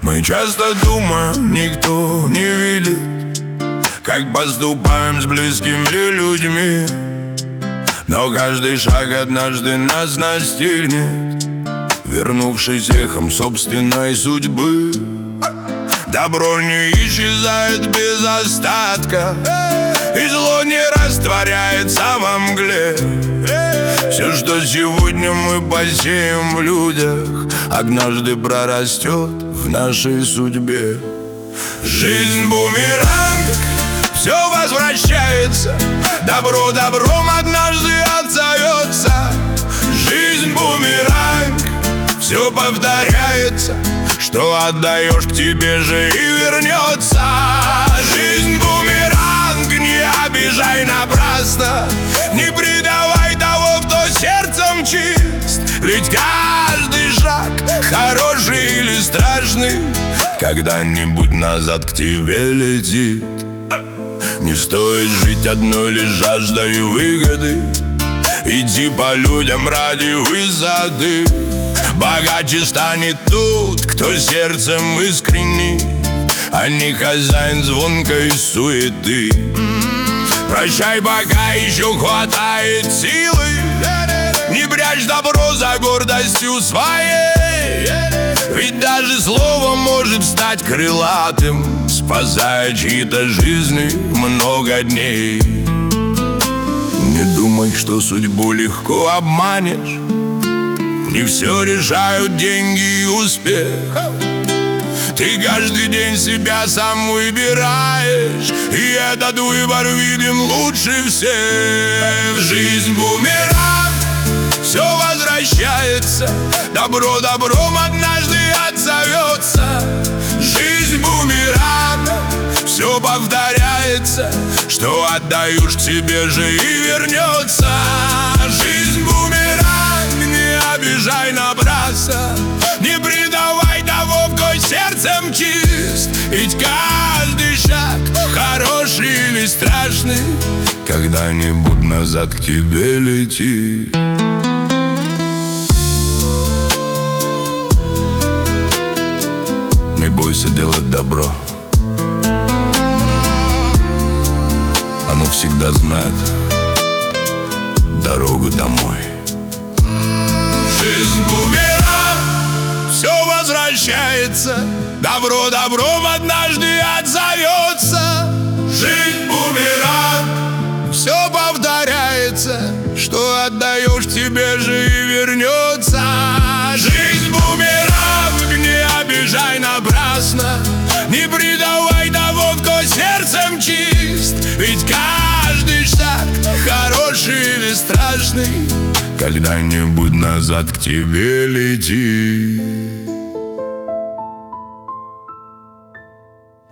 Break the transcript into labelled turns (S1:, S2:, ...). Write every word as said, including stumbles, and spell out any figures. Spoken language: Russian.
S1: Мы часто думаем, никто не видит, как поступаем с близкими людьми. Но каждый шаг однажды нас настигнет, вернувшись эхом собственной судьбы. Добро не исчезает без остатка, и зло не растворяется во мгле. Все, что сегодня мы посеем в людях, однажды прорастет в нашей судьбе. Жизнь бумеранг, все возвращается, добро добром однажды отзовется. Жизнь бумеранг, все повторяется, что отдаешь, к тебе же и вернется. Жизнь бумеранг, не обижай напрасно, не предавай того, кто сердцем чист. Ведь каждый шаг, хороший или страшный, когда-нибудь назад к тебе летит. Не стоит жить одной лишь жаждой выгоды, иди по людям ради высоты. Богаче станет тот, кто сердцем искренний, а не хозяин звонкой суеты. Прощай, пока еще хватает силы, не прячь добро за гордостью своей. Ведь даже слово может стать крылатым, спасая чьи-то жизни много дней. Не думай, что судьбу легко обманешь, не все решают деньги и успех. Ты каждый день себя сам выбираешь, и этот выбор видим лучше всех. Жизнь бумеранг, все возвращается, добро добром однажды отзовется. Жизнь бумеранг, все повторяется, что отдаешь, к тебе же и вернется. Жизнь бумеранг, не обижай напрасно, не предавай того, кто сердцем чист. Ведь каждый шаг, хороший или страшный, когда-нибудь назад к тебе летит. Не бойся делать добро, оно всегда знает дорогу домой. Жизнь бумеранг, все возвращается, добро добром однажды отзовется. Жизнь бумеранг, все повторяется, что отдаешь, тебе же и вернется. Жизнь бумеранг, не обижай напрасно, не предавай того, кто сердцем чист. Ведь каждый шаг, хороший или страшный, когда-нибудь назад к тебе летит.